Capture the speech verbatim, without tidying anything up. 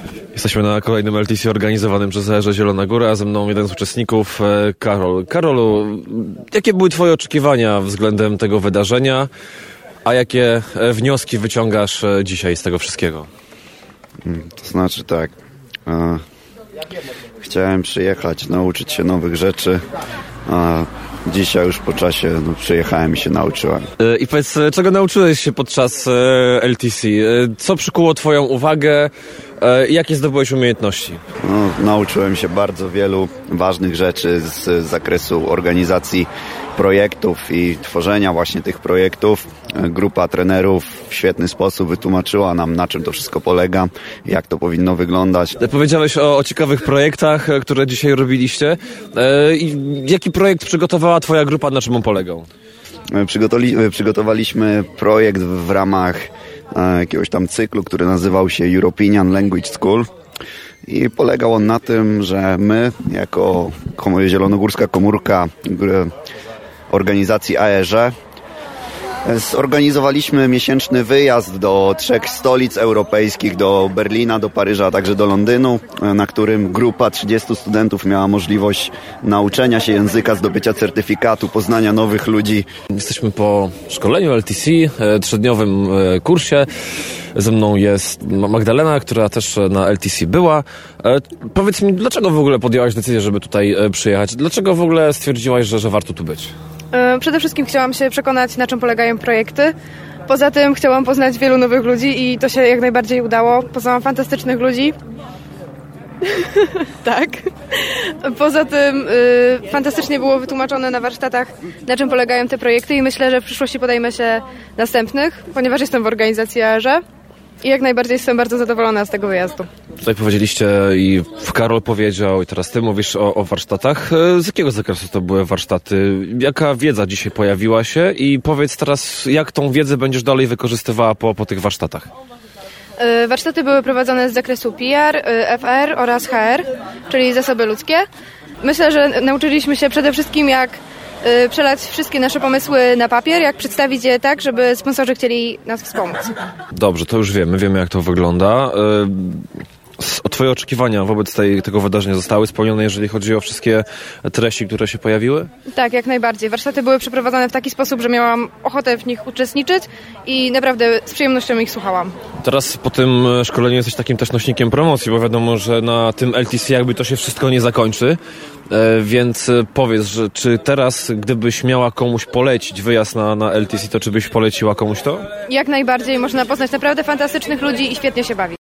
Jesteśmy na kolejnym L T C organizowanym przez A R Zielona Góra, a ze mną jeden z uczestników, Karol. Karolu, jakie były twoje oczekiwania względem tego wydarzenia, a jakie wnioski wyciągasz dzisiaj z tego wszystkiego? To znaczy tak, e, chciałem przyjechać, nauczyć się nowych rzeczy, a dzisiaj już po czasie no, przyjechałem i się nauczyłem. I powiedz, czego nauczyłeś się podczas L T C? Co przykuło twoją uwagę? Jakie zdobyłeś umiejętności? No, nauczyłem się bardzo wielu ważnych rzeczy z zakresu organizacji projektów i tworzenia właśnie tych projektów. Grupa trenerów w świetny sposób wytłumaczyła nam, na czym to wszystko polega, jak to powinno wyglądać. Powiedziałeś o, o ciekawych projektach, które dzisiaj robiliście. I jaki projekt przygotowała twoja grupa, na czym on polegał? Przygotowali, przygotowaliśmy projekt w ramach jakiegoś tam cyklu, który nazywał się European Language School i polegał on na tym, że my jako zielonogórska komórka organizacji A R Z zorganizowaliśmy miesięczny wyjazd do trzech stolic europejskich, do Berlina, do Paryża, a także do Londynu, na którym grupa trzydziestu studentów miała możliwość nauczenia się języka, zdobycia certyfikatu, poznania nowych ludzi. Jesteśmy po szkoleniu L T C, trzydniowym kursie. Ze mną jest Magdalena, która też na L T C była. Powiedz mi, dlaczego w ogóle podjęłaś decyzję, żeby tutaj przyjechać? Dlaczego w ogóle stwierdziłaś, że, że warto tu być? Przede wszystkim chciałam się przekonać, na czym polegają projekty. Poza tym chciałam poznać wielu nowych ludzi i to się jak najbardziej udało. Poznałam fantastycznych ludzi. Tak. Poza tym y, fantastycznie było wytłumaczone na warsztatach, na czym polegają te projekty i myślę, że w przyszłości podejmę się następnych, ponieważ jestem w organizacji A R Z i jak najbardziej jestem bardzo zadowolona z tego wyjazdu. Tutaj powiedzieliście i Karol powiedział i teraz ty mówisz o, o warsztatach. Z jakiego zakresu to były warsztaty? Jaka wiedza dzisiaj pojawiła się? I powiedz teraz, jak tą wiedzę będziesz dalej wykorzystywała po, po tych warsztatach? Warsztaty były prowadzone z zakresu P R, F R oraz H R, czyli zasoby ludzkie. Myślę, że nauczyliśmy się przede wszystkim, jak przelać wszystkie nasze pomysły na papier, jak przedstawić je tak, żeby sponsorzy chcieli nas wspomóc. Dobrze, to już wiemy, wiemy jak to wygląda. O twoje oczekiwania wobec tej, tego wydarzenia zostały spełnione, jeżeli chodzi o wszystkie treści, które się pojawiły? Tak, jak najbardziej. Warsztaty były przeprowadzone w taki sposób, że miałam ochotę w nich uczestniczyć i naprawdę z przyjemnością ich słuchałam. Teraz po tym szkoleniu jesteś takim też nośnikiem promocji, bo wiadomo, że na tym L T C jakby to się wszystko nie zakończy. Więc powiedz, że czy teraz, gdybyś miała komuś polecić wyjazd na, na L T C, to czy byś poleciła komuś to? Jak najbardziej. Można poznać naprawdę fantastycznych ludzi i świetnie się bawić.